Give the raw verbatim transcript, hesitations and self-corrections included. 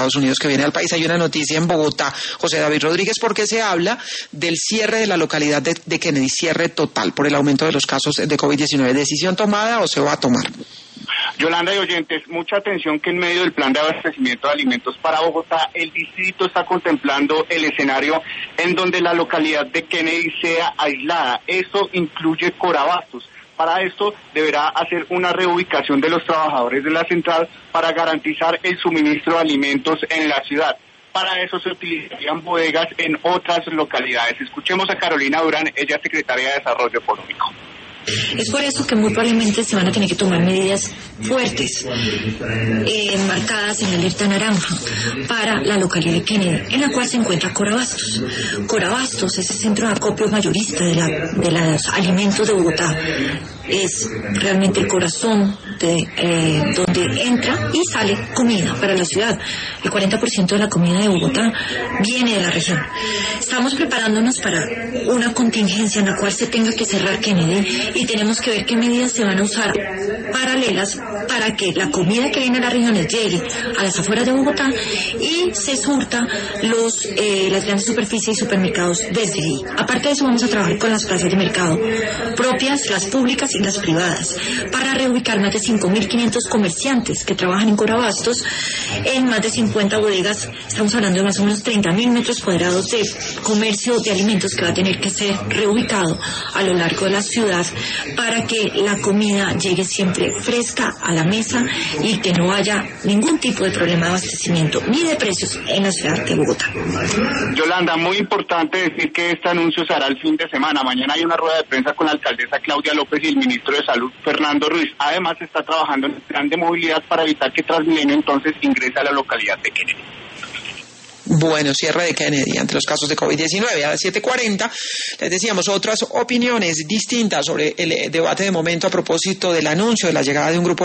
Estados Unidos que viene al país. Hay una noticia en Bogotá, José David Rodríguez, porque se habla del cierre de la localidad de, de Kennedy, cierre total por el aumento de los casos de COVID diecinueve. ¿Decisión tomada o se va a tomar? Yolanda y oyentes, mucha atención que en medio del plan de abastecimiento de alimentos para Bogotá, el distrito está contemplando el escenario en donde la localidad de Kennedy sea aislada. Eso incluye Corabastos. Para esto deberá hacer una reubicación de los trabajadores de la central para garantizar el suministro de alimentos en la ciudad. Para eso se utilizarían bodegas en otras localidades. Escuchemos a Carolina Durán, ella es secretaria de Desarrollo Económico. Es por eso que muy probablemente se van a tener que tomar medidas fuertes, eh, marcadas en alerta naranja, para la localidad de Kennedy, en la cual se encuentra Corabastos. Corabastos es el centro de acopio mayorista de, la, de los alimentos de Bogotá. Es realmente el corazón de eh, donde entra y sale comida para la ciudad. El cuarenta por ciento de la comida de Bogotá viene de la región. Estamos preparándonos para una contingencia en la cual se tenga que cerrar Kennedy y tenemos que ver qué medidas se van a usar paralelas para que la comida que viene a las regiones llegue a las afueras de Bogotá y se surta los eh, las grandes superficies y supermercados desde ahí. Aparte de eso, vamos a trabajar con las plazas de mercado propias, las públicas y las privadas, para reubicar más de cinco mil quinientos comerciantes que trabajan en Corabastos en más de cincuenta bodegas. Estamos hablando de más o menos treinta mil metros cuadrados de comercio de alimentos que va a tener que ser reubicado a lo largo de la ciudad para que la comida llegue siempre fresca a la mesa y que no haya ningún tipo de problema de abastecimiento ni de precios en la ciudad de Bogotá. Yolanda, muy importante decir que este anuncio se hará el fin de semana. Mañana hay una rueda de prensa con la alcaldesa Claudia López y el ministro de Salud, Fernando Ruiz. Además, se está trabajando en el plan de movilidad para evitar que Transmilenio entonces ingrese a la localidad de Kennedy. Bueno, cierre de Kennedy ante los casos de COVID diecinueve. A las siete cuarenta les decíamos otras opiniones distintas sobre el debate de momento a propósito del anuncio de la llegada de un grupo